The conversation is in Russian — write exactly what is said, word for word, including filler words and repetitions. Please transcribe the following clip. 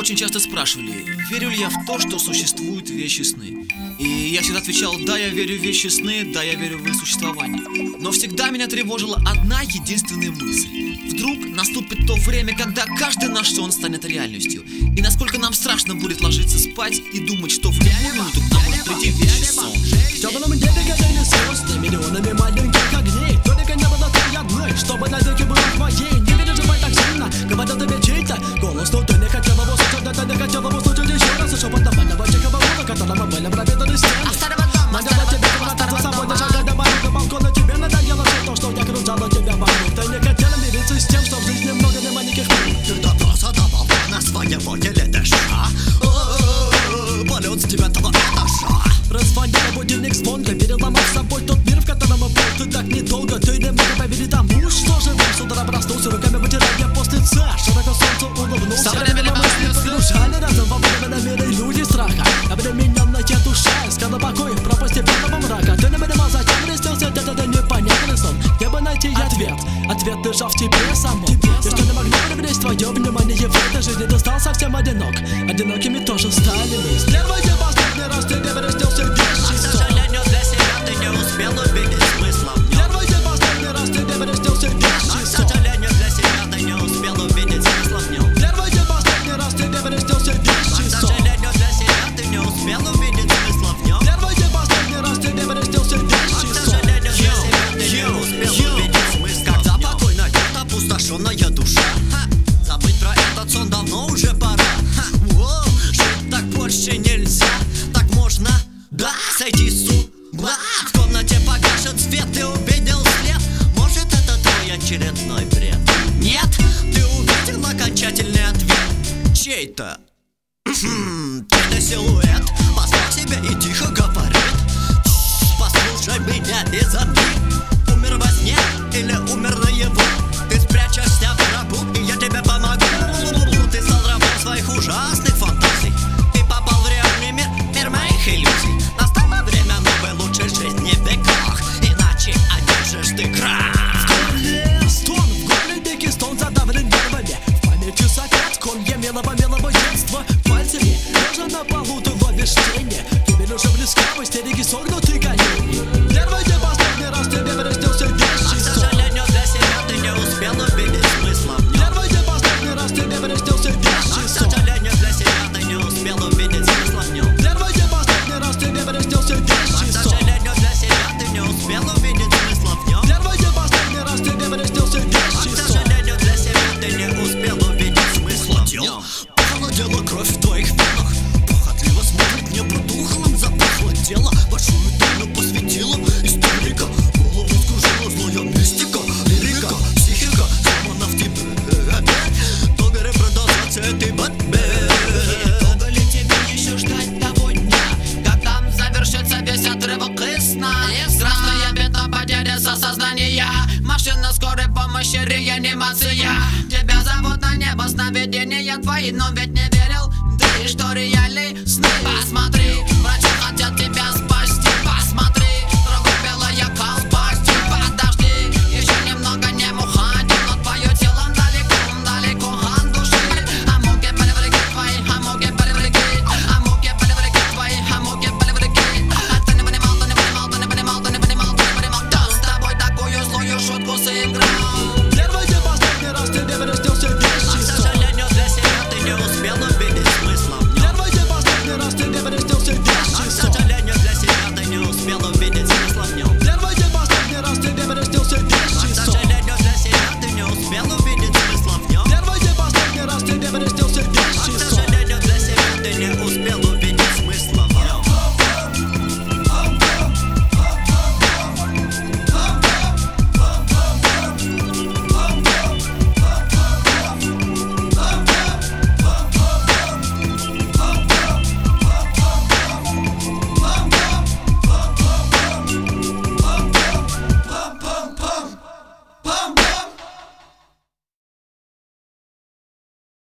очень часто спрашивали, верю ли я в то, что существуют вещи сны. И я всегда отвечал: да, я верю в вещи сны, да, я верю в их существование. Но всегда меня тревожила одна единственная мысль: вдруг наступит то время, когда каждый наш сон станет реальностью. И насколько нам страшно будет ложиться спать и думать, что в любую минуту к нам может прийти вещий сон. В темном небе горели звезды миллионами маленьких огней. Только не было той одной, чтобы навеки была твоей. Не переживай так сильно, говорят тебе чей-то голос, но ты не хотела его слушать, да ты не хотела его слушать еще раз. И шепотом больного тихого мула, которого были пропитаны стены. Надела тебе хватать за собой, даже когда морит на балконе. Тебе надоело все то, что я кружала тебя вокруг. Ты не хотела мириться с тем, что в жизни много не маленьких мир. Когда просто давал на своего теледыша, полет с девятого этажа. Расзвонила будильник звонко, переломав с собой тот мир, в котором был ты так недолго. Ты не мог поверить тому, что живым с утра проснулся, руками вытирая после ца. Широко солнцу улыбнулся, время мысли погружали разом во время мира иллюзий страха. Обремененная душа искала покой в пропасти первого мрака. Ты не понимал, зачем крестился этот непонятный сон. Где бы найти ответ? Ответ лежал в тебе самом. И что не могли привлечь твое внимание в этой жизни, ты стал совсем одинок. Одинокими тоже стали мы. Первый и последний раз ты не перестился вещий сон. К сожалению, для себя ты не успел увидеть смысла в нем. Первый и последний раз ты не перестился вещий сон. К сожалению, для себя ты не успел увидеть смысла в нем. Первый и последний раз ты не перестился вещий К сон. сожалению, для себя ты не успел увидеть смысла в нем. Первый и последний раз ты не перестился вещий К сон. сожалению, для себя ты не успел увидеть смысла в нем. Когда покойна эта опустошенная душа, забыть про этот сон давно уже пора. Жить так больше нельзя, так можно, да, сойти с ума. В комнате погашен свет, ты увидел след. Может, это твой очередной бред? Нет, ты увидел окончательный ответ. Чей-то чей-то силуэт позвал тебя и тихо говорит: послушай меня и забей. Умер во сне или умер наяву? Ты спрячешься в гробу, и я тебе помогу. Ты стал рабом своих ужасных фантазий. Ты попал в реальный мир, мир моих иллюзий. Настало время новой лучшей жизни в веках, иначе одержишь ты крах. В горле стон, в горле дикий стон задавлен нервами. В памяти сопят комья милого-милого детства. Пальцами лежа на полу ты ловишь тени. Гибель уже близка, в истерике согнуты колени. Первый и последний раз тебе перестился вещий К сон. сожалению, для себя ты не успел увидеть смысла в нем. Первый и последний раз тебе перестился вещий К сон. сожалению, для себя ты не успел увидеть смысла в нем. Первый и последний раз тебе перестился вещий К сон. сожалению, для себя ты не успел увидеть смысла в нем. Первый и последний раз тебе перестился вещий К сон. сожалению, для себя ты не успел увидеть смысла в нем. Похолодела кровь в твоих венах, похотливо смотрит небо духом, запахло тело. Большую тайну посвятила историка, голову скружила злая мистика, лирика, психика, сломана в тебе опять. Долго ли продолжаться этой борьбе? Долго ли тебе еще ждать того дня, как там завершится весь отрывок из сна? Красная беда, потеря сознания, машина скорой помощи, реанимация. Тебя зовут на небо, сновидения твои, но ведь не верил ты, что реально